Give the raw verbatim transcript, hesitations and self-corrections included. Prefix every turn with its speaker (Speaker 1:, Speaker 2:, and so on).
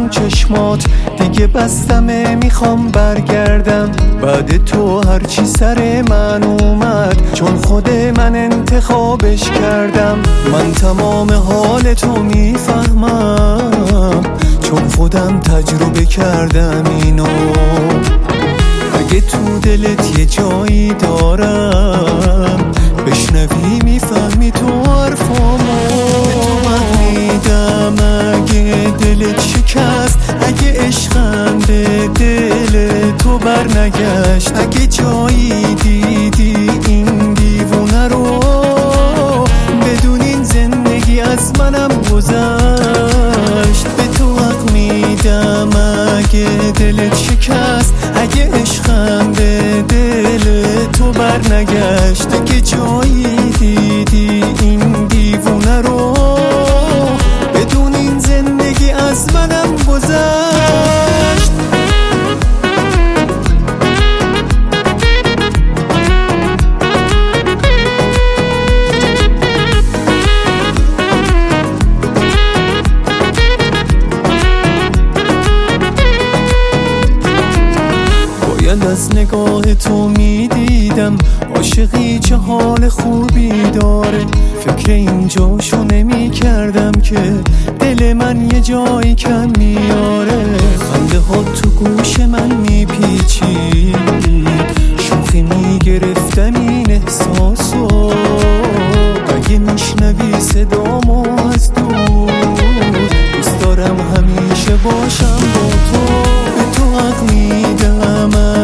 Speaker 1: اون چشمات دیگه بستمه، میخوام برگردم بعد تو هرچی سر من اومد، چون خود من انتخابش کردم. من تمام حال تو میفهمم چون خودم تجربه کردم اینو. اگه تو دلت یه جایی دارم بشنوی میفهمی تو حرفامو. تو من میدم اگه دلت شکست، اگه عشقم به دل تو بر نگشت، اگه جایی دیدی این دیوونه رو بدون این زندگی از منم گذشت. به تو حق میدم اگه دلت شکست، اگه عشقم به دل تو بر نگشت، اگه جایی دیدی این دیوونه رو بدون این زندگی از منم گذشت. باید از نگاه تو میدیدم عاشقی چه حال خوبی داره، فکر اینجاشو نمی کردم که دل من یه جایی کم میاره. خنده ها تو گوش من میپیچید، شوخی میگرفتم این احساسو. اگه میشنوی صدامو از دور، دوست دارم همیشه باشم با تو. به تو حق میدم